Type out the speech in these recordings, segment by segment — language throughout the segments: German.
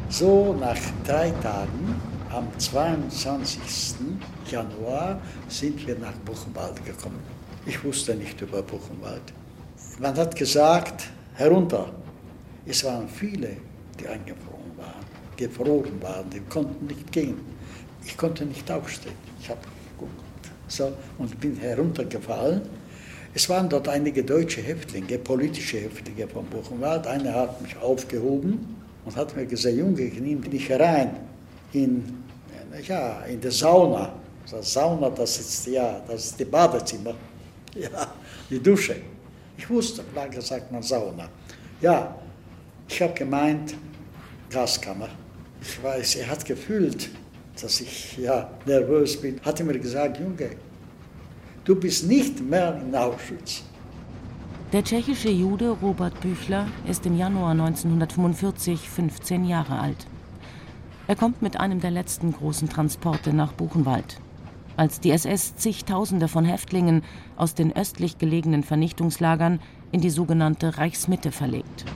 So nach 3 Tagen, am 22. Januar, sind wir nach Buchenwald gekommen. Ich wusste nicht über Buchenwald. Man hat gesagt, herunter. Es waren viele, die gefroren waren, die konnten nicht gehen. Ich konnte nicht aufstehen. Ich habe geguckt so, und bin heruntergefallen. Es waren dort einige deutsche Häftlinge, politische Häftlinge von Buchenwald. Einer hat mich aufgehoben und hat mir gesagt, Junge, ich nehme dich herein in der Sauna. Das Sauna, das ist die Badezimmer, die Dusche. Ich wusste, lange sagt man Sauna. Ja, ich habe gemeint, Gaskammer. Ich weiß, er hat gefühlt, dass ich nervös bin. Hat er mir gesagt, Junge, du bist nicht mehr in Auschwitz. Der tschechische Jude Robert Büchler ist im Januar 1945 15 Jahre alt. Er kommt mit einem der letzten großen Transporte nach Buchenwald. Als die SS zigtausende von Häftlingen aus den östlich gelegenen Vernichtungslagern in die sogenannte Reichsmitte verlegt.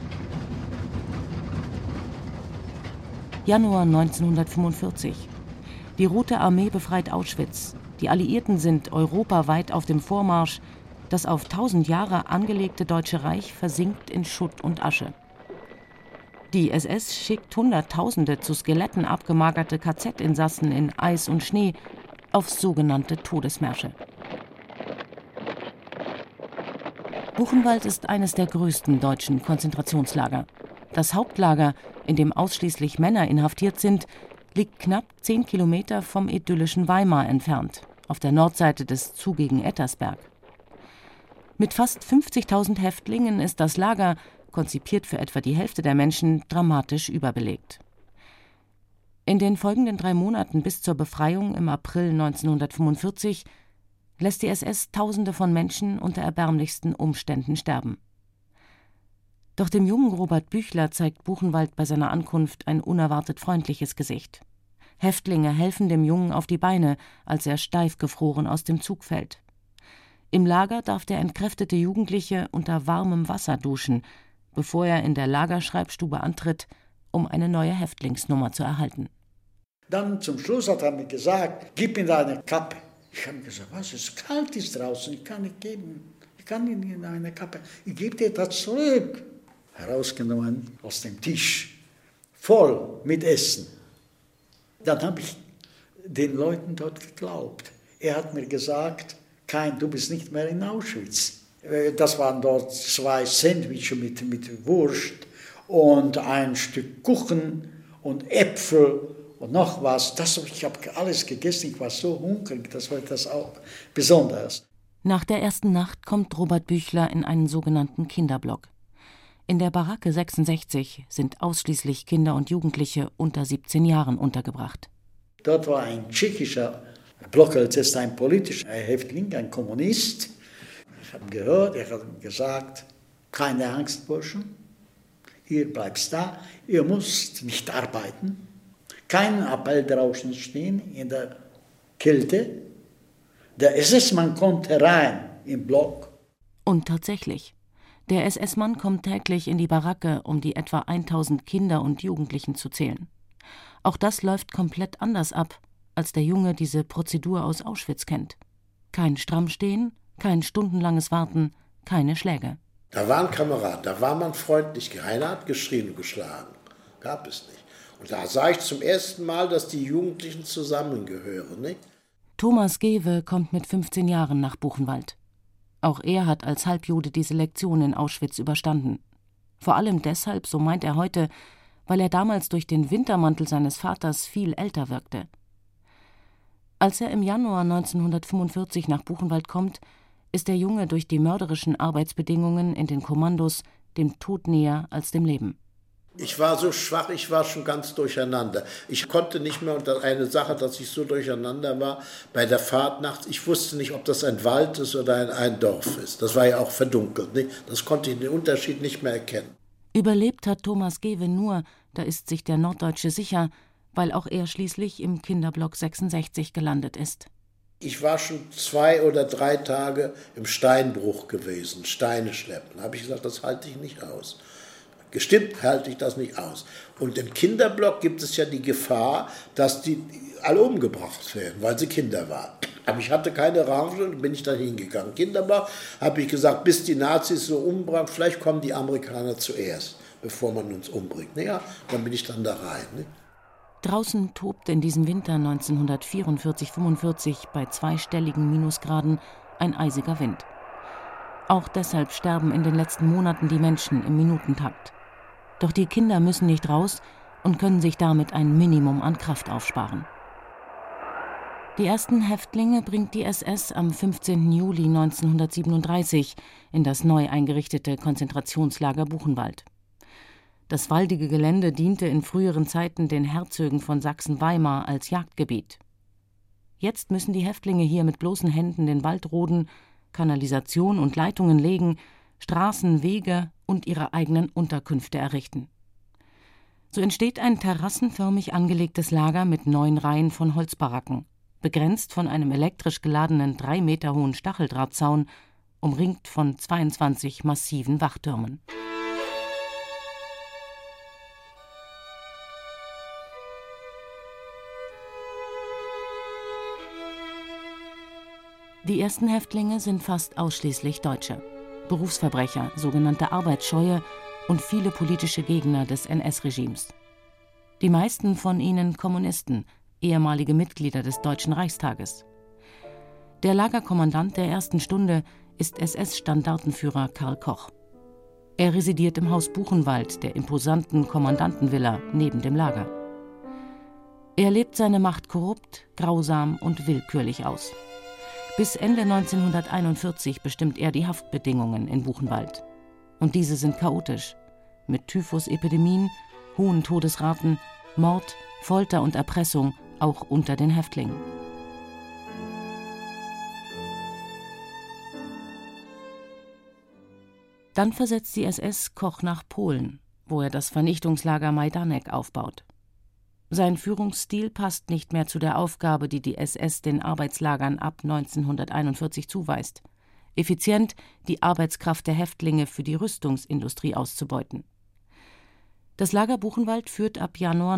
Januar 1945. Die Rote Armee befreit Auschwitz. Die Alliierten sind europaweit auf dem Vormarsch. Das auf 1000 Jahre angelegte Deutsche Reich versinkt in Schutt und Asche. Die SS schickt Hunderttausende zu Skeletten abgemagerte KZ-Insassen in Eis und Schnee auf sogenannte Todesmärsche. Buchenwald ist eines der größten deutschen Konzentrationslager. Das Hauptlager, in dem ausschließlich Männer inhaftiert sind, liegt knapp 10 Kilometer vom idyllischen Weimar entfernt, auf der Nordseite des zugigen Ettersberg. Mit fast 50.000 Häftlingen ist das Lager, konzipiert für etwa die Hälfte der Menschen, dramatisch überbelegt. In den folgenden 3 Monaten bis zur Befreiung im April 1945 lässt die SS Tausende von Menschen unter erbärmlichsten Umständen sterben. Doch dem jungen Robert Büchler zeigt Buchenwald bei seiner Ankunft ein unerwartet freundliches Gesicht. Häftlinge helfen dem Jungen auf die Beine, als er steif gefroren aus dem Zug fällt. Im Lager darf der entkräftete Jugendliche unter warmem Wasser duschen, bevor er in der Lagerschreibstube antritt, um eine neue Häftlingsnummer zu erhalten. Dann zum Schluss hat er mir gesagt, gib mir deine Kappe. Ich habe gesagt, was, es kalt ist draußen, ich kann nicht geben. Ich kann Ihnen eine Kappe, ich gebe dir das zurück. Herausgenommen aus dem Tisch, voll mit Essen. Dann habe ich den Leuten dort geglaubt. Er hat mir gesagt, du bist nicht mehr in Auschwitz. Das waren dort 2 Sandwiches mit Wurst und ein Stück Kuchen und Äpfel und noch was. Ich habe alles gegessen, ich war so hungrig, das war das auch besonders. Nach der ersten Nacht kommt Robert Büchler in einen sogenannten Kinderblock. In der Baracke 66 sind ausschließlich Kinder und Jugendliche unter 17 Jahren untergebracht. Dort war ein tschechischer Blocker, das ist ein politischer Häftling, ein Kommunist. Ich habe gehört, er hat gesagt, keine Angst, Burschen, ihr bleibt da, ihr müsst nicht arbeiten, keinen Appell draußen stehen in der Kälte. Der SS-Mann kommt herein im Block. Und tatsächlich, der SS-Mann kommt täglich in die Baracke, um die etwa 1000 Kinder und Jugendlichen zu zählen. Auch das läuft komplett anders ab, als der Junge diese Prozedur aus Auschwitz kennt. Kein Strammstehen, kein stundenlanges Warten, keine Schläge. Da waren Kameraden, da war man freundlich, keiner hat geschrien und geschlagen. Gab es nicht. Und da sah ich zum ersten Mal, dass die Jugendlichen zusammengehören. Nicht? Thomas Gewe kommt mit 15 Jahren nach Buchenwald. Auch er hat als Halbjude diese Lektion in Auschwitz überstanden. Vor allem deshalb, so meint er heute, weil er damals durch den Wintermantel seines Vaters viel älter wirkte. Als er im Januar 1945 nach Buchenwald kommt, ist der Junge durch die mörderischen Arbeitsbedingungen in den Kommandos dem Tod näher als dem Leben. Ich war so schwach, ich war schon ganz durcheinander. Ich konnte nicht mehr, und eine Sache, dass ich so durcheinander war, bei der Fahrt nachts, ich wusste nicht, ob das ein Wald ist oder ein Dorf ist. Das war ja auch verdunkelt. Nicht? Das konnte ich den Unterschied nicht mehr erkennen. Überlebt hat Thomas Gewe nur, da ist sich der Norddeutsche sicher, weil auch er schließlich im Kinderblock 66 gelandet ist. Ich war schon 2 oder 3 Tage im Steinbruch gewesen, Steine schleppen. Da habe ich gesagt, das halte ich nicht aus. Gestimmt halte ich das nicht aus. Und im Kinderblock gibt es ja die Gefahr, dass die alle umgebracht werden, weil sie Kinder waren. Aber ich hatte keine Range, bin ich da hingegangen. Kinderblock habe ich gesagt, bis die Nazis so umbringen, vielleicht kommen die Amerikaner zuerst, bevor man uns umbringt. Naja, dann bin ich dann da rein. Ne? Draußen tobte in diesem Winter 1944/45 bei zweistelligen Minusgraden ein eisiger Wind. Auch deshalb sterben in den letzten Monaten die Menschen im Minutentakt. Doch die Kinder müssen nicht raus und können sich damit ein Minimum an Kraft aufsparen. Die ersten Häftlinge bringt die SS am 15. Juli 1937 in das neu eingerichtete Konzentrationslager Buchenwald. Das waldige Gelände diente in früheren Zeiten den Herzögen von Sachsen-Weimar als Jagdgebiet. Jetzt müssen die Häftlinge hier mit bloßen Händen den Wald roden, Kanalisation und Leitungen legen, Straßen, Wege und ihre eigenen Unterkünfte errichten. So entsteht ein terrassenförmig angelegtes Lager mit 9 Reihen von Holzbaracken, begrenzt von einem elektrisch geladenen 3 Meter hohen Stacheldrahtzaun, umringt von 22 massiven Wachtürmen. Die ersten Häftlinge sind fast ausschließlich Deutsche, Berufsverbrecher, sogenannte Arbeitsscheue und viele politische Gegner des NS-Regimes. Die meisten von ihnen Kommunisten, ehemalige Mitglieder des Deutschen Reichstages. Der Lagerkommandant der ersten Stunde ist SS-Standartenführer Karl Koch. Er residiert im Haus Buchenwald, der imposanten Kommandantenvilla neben dem Lager. Er lebt seine Macht korrupt, grausam und willkürlich aus. Bis Ende 1941 bestimmt er die Haftbedingungen in Buchenwald. Und diese sind chaotisch, mit Typhusepidemien, hohen Todesraten, Mord, Folter und Erpressung, auch unter den Häftlingen. Dann versetzt die SS Koch nach Polen, wo er das Vernichtungslager Majdanek aufbaut. Sein Führungsstil passt nicht mehr zu der Aufgabe, die die SS den Arbeitslagern ab 1941 zuweist: effizient die Arbeitskraft der Häftlinge für die Rüstungsindustrie auszubeuten. Das Lager Buchenwald führt ab Januar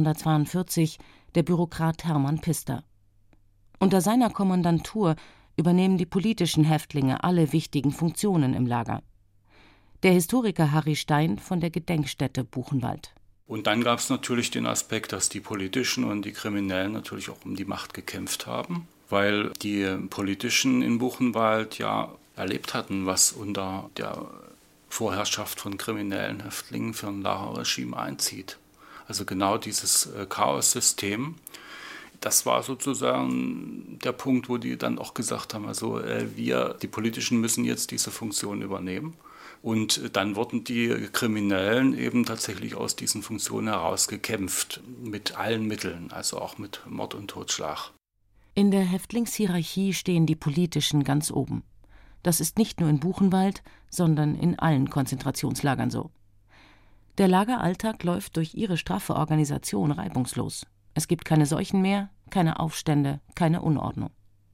1942 der Bürokrat Hermann Pister. Unter seiner Kommandantur übernehmen die politischen Häftlinge alle wichtigen Funktionen im Lager. Der Historiker Harry Stein von der Gedenkstätte Buchenwald. Und dann gab es natürlich den Aspekt, dass die Politischen und die Kriminellen natürlich auch um die Macht gekämpft haben, weil die Politischen in Buchenwald ja erlebt hatten, was unter der Vorherrschaft von kriminellen Häftlingen für ein Lagerregime einzieht. Also genau dieses Chaos-System, das war sozusagen der Punkt, wo die dann auch gesagt haben, also die Politischen müssen jetzt diese Funktion übernehmen. Und dann wurden die Kriminellen eben tatsächlich aus diesen Funktionen herausgekämpft, mit allen Mitteln, also auch mit Mord und Totschlag. In der Häftlingshierarchie stehen die Politischen ganz oben. Das ist nicht nur in Buchenwald, sondern in allen Konzentrationslagern so. Der Lageralltag läuft durch ihre straffe Organisation reibungslos. Es gibt keine Seuchen mehr, keine Aufstände, keine Unordnung.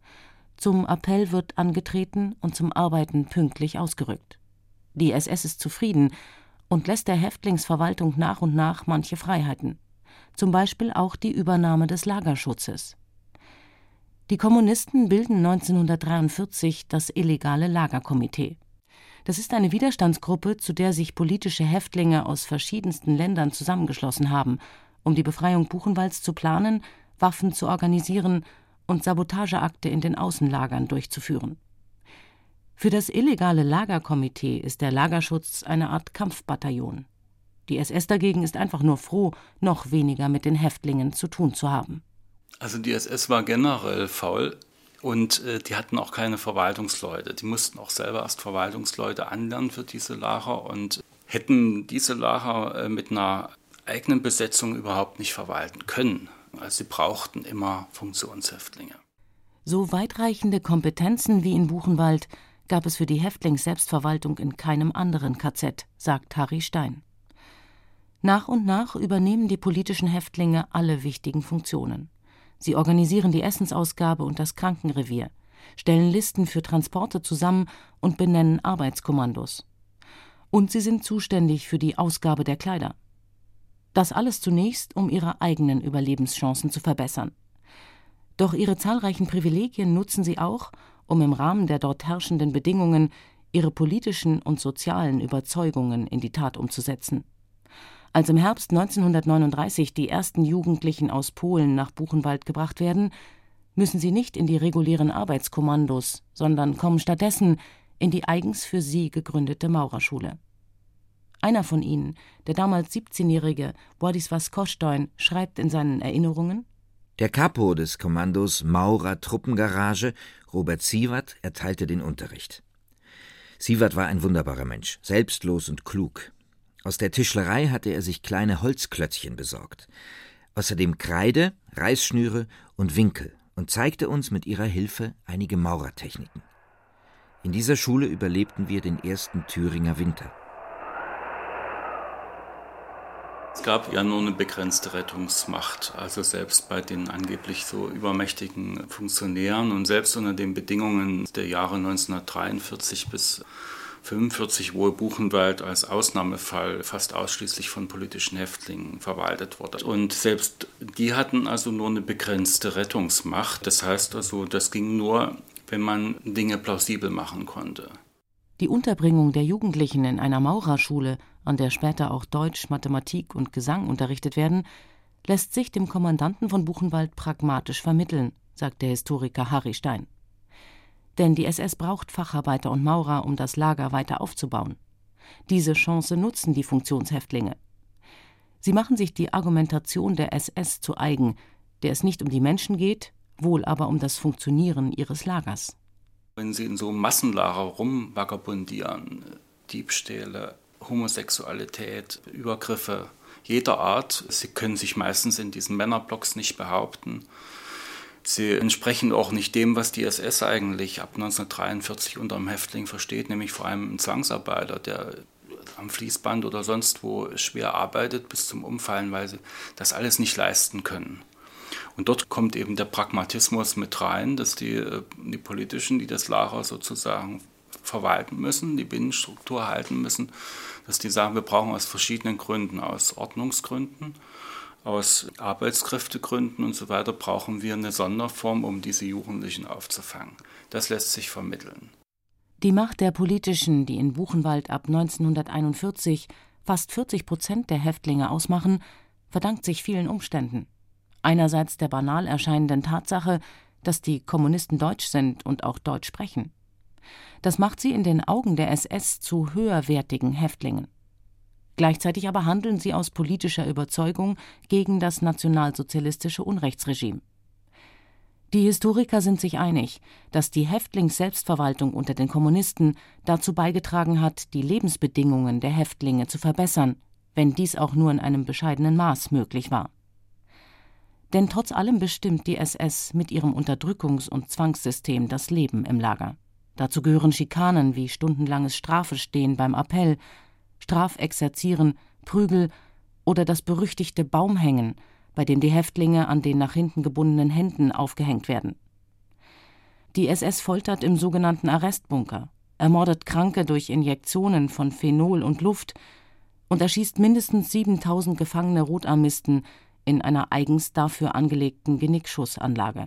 Zum Appell wird angetreten und zum Arbeiten pünktlich ausgerückt. Die SS ist zufrieden und lässt der Häftlingsverwaltung nach und nach manche Freiheiten. Zum Beispiel auch die Übernahme des Lagerschutzes. Die Kommunisten bilden 1943 das illegale Lagerkomitee. Das ist eine Widerstandsgruppe, zu der sich politische Häftlinge aus verschiedensten Ländern zusammengeschlossen haben, um die Befreiung Buchenwalds zu planen, Waffen zu organisieren und Sabotageakte in den Außenlagern durchzuführen. Für das illegale Lagerkomitee ist der Lagerschutz eine Art Kampfbataillon. Die SS dagegen ist einfach nur froh, noch weniger mit den Häftlingen zu tun zu haben. Also die SS war generell faul und die hatten auch keine Verwaltungsleute. Die mussten auch selber erst Verwaltungsleute anlernen für diese Lager und hätten diese Lager mit einer eigenen Besetzung überhaupt nicht verwalten können. Also sie brauchten immer Funktionshäftlinge. So weitreichende Kompetenzen wie in Buchenwald gab es für die Häftlingsselbstverwaltung in keinem anderen KZ, sagt Harry Stein. Nach und nach übernehmen die politischen Häftlinge alle wichtigen Funktionen. Sie organisieren die Essensausgabe und das Krankenrevier, stellen Listen für Transporte zusammen und benennen Arbeitskommandos. Und sie sind zuständig für die Ausgabe der Kleider. Das alles zunächst, um ihre eigenen Überlebenschancen zu verbessern. Doch ihre zahlreichen Privilegien nutzen sie auch, um im Rahmen der dort herrschenden Bedingungen ihre politischen und sozialen Überzeugungen in die Tat umzusetzen. Als im Herbst 1939 die ersten Jugendlichen aus Polen nach Buchenwald gebracht werden, müssen sie nicht in die regulären Arbeitskommandos, sondern kommen stattdessen in die eigens für sie gegründete Maurerschule. Einer von ihnen, der damals 17-jährige Władysław Kosztoń, schreibt in seinen Erinnerungen: Der Kapo des Kommandos Maurer Truppengarage, Robert Siewert, erteilte den Unterricht. Siewert war ein wunderbarer Mensch, selbstlos und klug. Aus der Tischlerei hatte er sich kleine Holzklötzchen besorgt. Außerdem Kreide, Reißschnüre und Winkel und zeigte uns mit ihrer Hilfe einige Maurertechniken. In dieser Schule überlebten wir den ersten Thüringer Winter. Es gab ja nur eine begrenzte Rettungsmacht, also selbst bei den angeblich so übermächtigen Funktionären und selbst unter den Bedingungen der Jahre 1943 bis 1945, wo Buchenwald als Ausnahmefall fast ausschließlich von politischen Häftlingen verwaltet wurde. Und selbst die hatten also nur eine begrenzte Rettungsmacht. Das heißt also, das ging nur, wenn man Dinge plausibel machen konnte. Die Unterbringung der Jugendlichen in einer Maurerschule, an der später auch Deutsch, Mathematik und Gesang unterrichtet werden, lässt sich dem Kommandanten von Buchenwald pragmatisch vermitteln, sagt der Historiker Harry Stein. Denn die SS braucht Facharbeiter und Maurer, um das Lager weiter aufzubauen. Diese Chance nutzen die Funktionshäftlinge. Sie machen sich die Argumentation der SS zu eigen, der es nicht um die Menschen geht, wohl aber um das Funktionieren ihres Lagers. Wenn sie in so einem Massenlager rumvagabundieren, Diebstähle, Homosexualität, Übergriffe jeder Art, sie können sich meistens in diesen Männerblocks nicht behaupten. Sie entsprechen auch nicht dem, was die SS eigentlich ab 1943 unter dem Häftling versteht, nämlich vor allem ein Zwangsarbeiter, der am Fließband oder sonst wo schwer arbeitet bis zum Umfallen, weil sie das alles nicht leisten können. Und dort kommt eben der Pragmatismus mit rein, dass die Politischen, die das Lager sozusagen verwalten müssen, die Binnenstruktur halten müssen, dass die sagen, wir brauchen aus verschiedenen Gründen, aus Ordnungsgründen, aus Arbeitskräftegründen und so weiter, brauchen wir eine Sonderform, um diese Jugendlichen aufzufangen. Das lässt sich vermitteln. Die Macht der Politischen, die in Buchenwald ab 1941 fast 40% der Häftlinge ausmachen, verdankt sich vielen Umständen. Einerseits der banal erscheinenden Tatsache, dass die Kommunisten deutsch sind und auch Deutsch sprechen. Das macht sie in den Augen der SS zu höherwertigen Häftlingen. Gleichzeitig aber handeln sie aus politischer Überzeugung gegen das nationalsozialistische Unrechtsregime. Die Historiker sind sich einig, dass die Häftlingsselbstverwaltung unter den Kommunisten dazu beigetragen hat, die Lebensbedingungen der Häftlinge zu verbessern, wenn dies auch nur in einem bescheidenen Maß möglich war. Denn trotz allem bestimmt die SS mit ihrem Unterdrückungs- und Zwangssystem das Leben im Lager. Dazu gehören Schikanen wie stundenlanges Strafestehen beim Appell, Strafexerzieren, Prügel oder das berüchtigte Baumhängen, bei dem die Häftlinge an den nach hinten gebundenen Händen aufgehängt werden. Die SS foltert im sogenannten Arrestbunker, ermordet Kranke durch Injektionen von Phenol und Luft und erschießt mindestens 7.000 gefangene Rotarmisten in einer eigens dafür angelegten Genickschussanlage.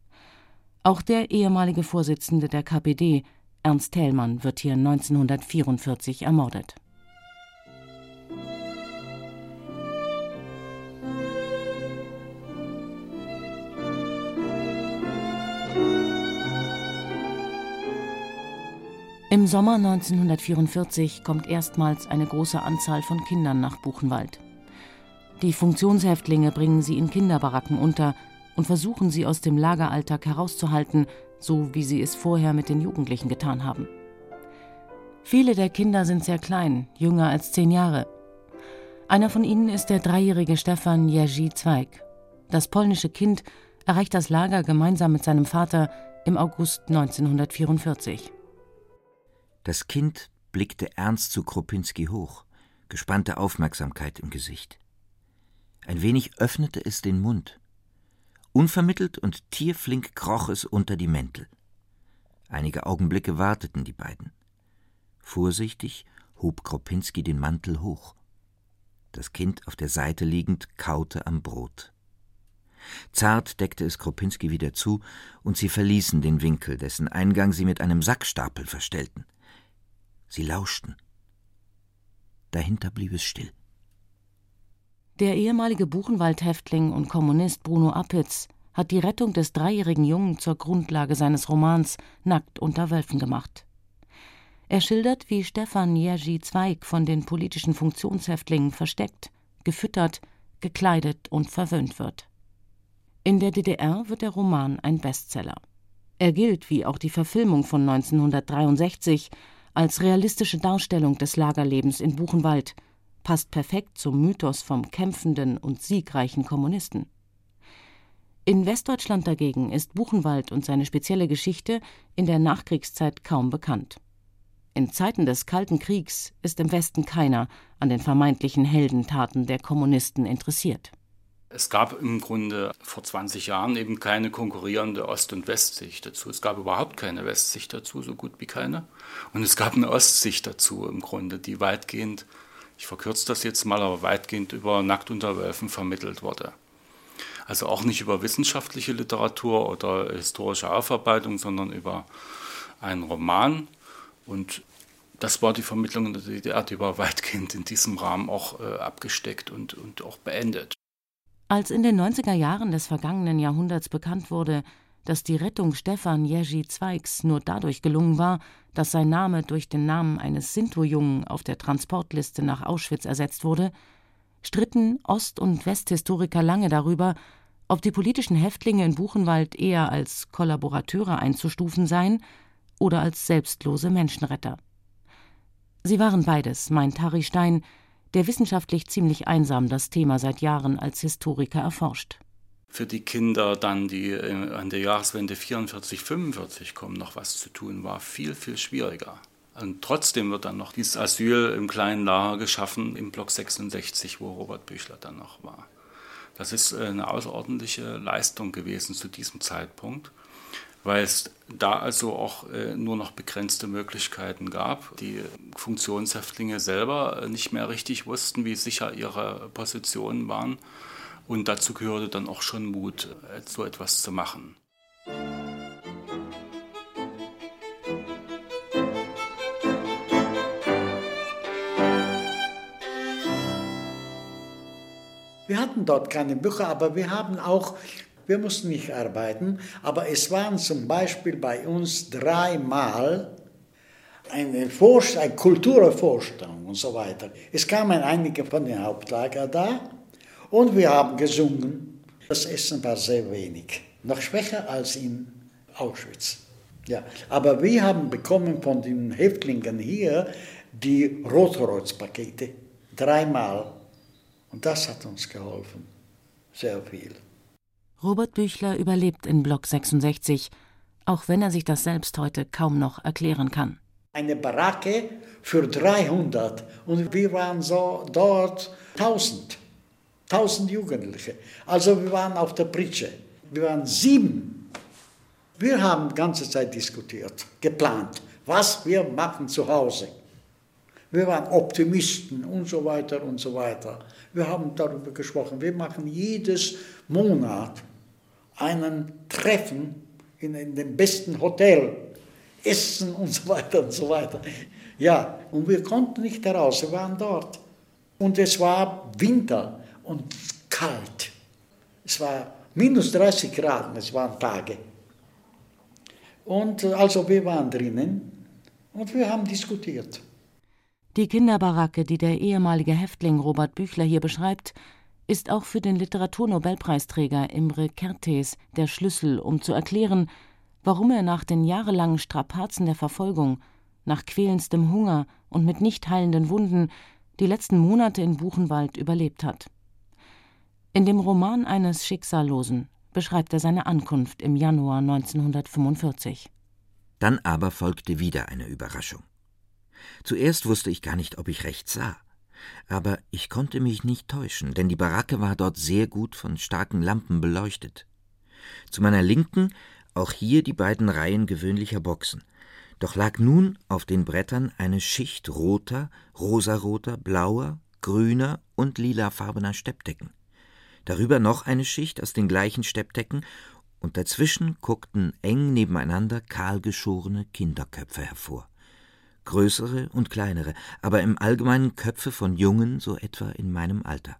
Auch der ehemalige Vorsitzende der KPD, Ernst Thälmann, wird hier 1944 ermordet. Im Sommer 1944 kommt erstmals eine große Anzahl von Kindern nach Buchenwald. Die Funktionshäftlinge bringen sie in Kinderbaracken unter und versuchen sie aus dem Lageralltag herauszuhalten, so wie sie es vorher mit den Jugendlichen getan haben. Viele der Kinder sind sehr klein, jünger als 10 Jahre. Einer von ihnen ist der 3-jährige Stefan Jerzy Zweig. Das polnische Kind erreicht das Lager gemeinsam mit seinem Vater im August 1944. Das Kind blickte ernst zu Kropinski hoch, gespannte Aufmerksamkeit im Gesicht. Ein wenig öffnete es den Mund. Unvermittelt und tierflink kroch es unter die Mäntel. Einige Augenblicke warteten die beiden. Vorsichtig hob Kropinski den Mantel hoch. Das Kind, auf der Seite liegend, kaute am Brot. Zart deckte es Kropinski wieder zu, und sie verließen den Winkel, dessen Eingang sie mit einem Sackstapel verstellten. Sie lauschten. Dahinter blieb es still. Der ehemalige Buchenwald-Häftling und Kommunist Bruno Appitz hat die Rettung des 3-jährigen Jungen zur Grundlage seines Romans »Nackt unter Wölfen« gemacht. Er schildert, wie Stefan Jerzy Zweig von den politischen Funktionshäftlingen versteckt, gefüttert, gekleidet und verwöhnt wird. In der DDR wird der Roman ein Bestseller. Er gilt, wie auch die Verfilmung von 1963, als realistische Darstellung des Lagerlebens in Buchenwald, passt perfekt zum Mythos vom kämpfenden und siegreichen Kommunisten. In Westdeutschland dagegen ist Buchenwald und seine spezielle Geschichte in der Nachkriegszeit kaum bekannt. In Zeiten des Kalten Kriegs ist im Westen keiner an den vermeintlichen Heldentaten der Kommunisten interessiert. Es gab im Grunde vor 20 Jahren eben keine konkurrierende Ost- und Westsicht dazu. Es gab überhaupt keine Westsicht dazu, so gut wie keine. Und es gab eine Ostsicht dazu im Grunde, die weitgehend, ich verkürze das jetzt mal, aber weitgehend über Nackt unter Wölfen vermittelt wurde. Also auch nicht über wissenschaftliche Literatur oder historische Aufarbeitung, sondern über einen Roman. Und das war die Vermittlung in der DDR, die war weitgehend in diesem Rahmen auch abgesteckt und auch beendet. Als in den 90er Jahren des vergangenen Jahrhunderts bekannt wurde, dass die Rettung Stefan Jerzy Zweigs nur dadurch gelungen war, dass sein Name durch den Namen eines Sinto-Jungen auf der Transportliste nach Auschwitz ersetzt wurde, stritten Ost- und Westhistoriker lange darüber, ob die politischen Häftlinge in Buchenwald eher als Kollaborateure einzustufen seien oder als selbstlose Menschenretter. Sie waren beides, meint Harry Stein, der wissenschaftlich ziemlich einsam das Thema seit Jahren als Historiker erforscht. Für die Kinder dann, die an der Jahreswende 44, 45 kommen, noch was zu tun, war viel, viel schwieriger. Und trotzdem wird dann noch dieses Asyl im kleinen Lager geschaffen, im Block 66, wo Robert Büchler dann noch war. Das ist eine außerordentliche Leistung gewesen zu diesem Zeitpunkt, weil es da also auch nur noch begrenzte Möglichkeiten gab. Die Funktionshäftlinge selber nicht mehr richtig wussten, wie sicher ihre Positionen waren. Und dazu gehörte dann auch schon Mut, so etwas zu machen. Wir hatten dort keine Bücher, aber wir mussten nicht arbeiten, aber es waren zum Beispiel bei uns 3-mal eine Kulturvorstellung und so weiter. Es kamen einige von den Hauptlager da und wir haben gesungen. Das Essen war sehr wenig, noch schwächer als in Auschwitz. Ja, aber wir haben bekommen von den Häftlingen hier die Rotkreuzpakete, 3-mal. Und das hat uns geholfen, sehr viel. Robert Büchler überlebt in Block 66, auch wenn er sich das selbst heute kaum noch erklären kann. Eine Baracke für 300 und wir waren so dort 1000 Jugendliche. Also wir waren auf der Pritsche, wir waren 7. Wir haben die ganze Zeit diskutiert, geplant, was wir machen zu Hause. Wir waren Optimisten und so weiter und so weiter. Wir haben darüber gesprochen, wir machen jedes Monat einen Treffen in dem besten Hotel, Essen und so weiter und so weiter. Ja, und wir konnten nicht heraus, wir waren dort. Und es war Winter und kalt. Es war minus 30 Grad, es waren Tage. Und also wir waren drinnen und wir haben diskutiert. Die Kinderbaracke, die der ehemalige Häftling Robert Büchler hier beschreibt, ist auch für den Literaturnobelpreisträger Imre Kertész der Schlüssel, um zu erklären, warum er nach den jahrelangen Strapazen der Verfolgung, nach quälendstem Hunger und mit nicht heilenden Wunden die letzten Monate in Buchenwald überlebt hat. In dem Roman eines Schicksallosen beschreibt er seine Ankunft im Januar 1945. Dann aber folgte wieder eine Überraschung. Zuerst wusste ich gar nicht, ob ich recht sah. Aber ich konnte mich nicht täuschen, denn die Baracke war dort sehr gut von starken Lampen beleuchtet. Zu meiner Linken auch hier die beiden Reihen gewöhnlicher Boxen. Doch lag nun auf den Brettern eine Schicht roter, rosaroter, blauer, grüner und lilafarbener Steppdecken. Darüber noch eine Schicht aus den gleichen Steppdecken, und dazwischen guckten eng nebeneinander kahlgeschorene Kinderköpfe hervor. Größere und kleinere, aber im Allgemeinen Köpfe von Jungen, so etwa in meinem Alter.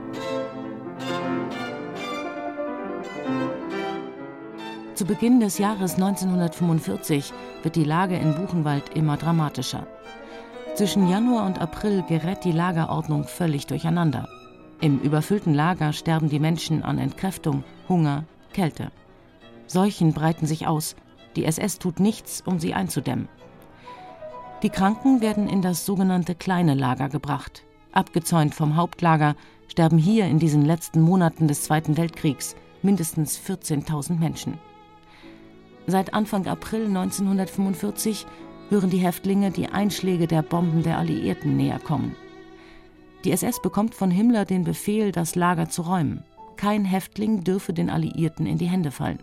Zu Beginn des Jahres 1945 wird die Lage in Buchenwald immer dramatischer. Zwischen Januar und April gerät die Lagerordnung völlig durcheinander. Im überfüllten Lager sterben die Menschen an Entkräftung, Hunger, Kälte. Seuchen breiten sich aus. Die SS tut nichts, um sie einzudämmen. Die Kranken werden in das sogenannte kleine Lager gebracht. Abgezäunt vom Hauptlager sterben hier in diesen letzten Monaten des Zweiten Weltkriegs mindestens 14.000 Menschen. Seit Anfang April 1945 hören die Häftlinge die Einschläge der Bomben der Alliierten näher kommen. Die SS bekommt von Himmler den Befehl, das Lager zu räumen. Kein Häftling dürfe den Alliierten in die Hände fallen.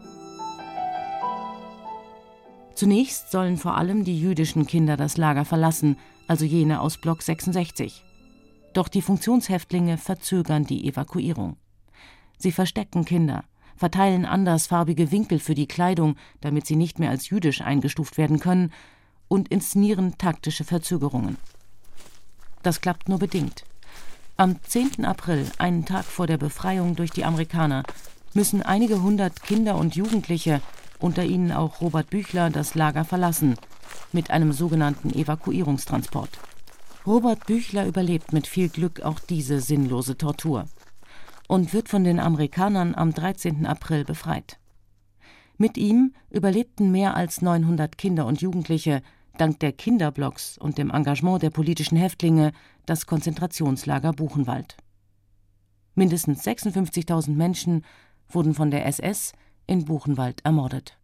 Zunächst sollen vor allem die jüdischen Kinder das Lager verlassen, also jene aus Block 66. Doch die Funktionshäftlinge verzögern die Evakuierung. Sie verstecken Kinder, verteilen andersfarbige Winkel für die Kleidung, damit sie nicht mehr als jüdisch eingestuft werden können, und inszenieren taktische Verzögerungen. Das klappt nur bedingt. Am 10. April, einen Tag vor der Befreiung durch die Amerikaner, müssen einige hundert Kinder und Jugendliche, unter ihnen auch Robert Büchler, das Lager verlassen, mit einem sogenannten Evakuierungstransport. Robert Büchler überlebt mit viel Glück auch diese sinnlose Tortur und wird von den Amerikanern am 13. April befreit. Mit ihm überlebten mehr als 900 Kinder und Jugendliche, dank der Kinderblocks und dem Engagement der politischen Häftlinge, das Konzentrationslager Buchenwald. Mindestens 56.000 Menschen wurden von der SS in Buchenwald ermordet.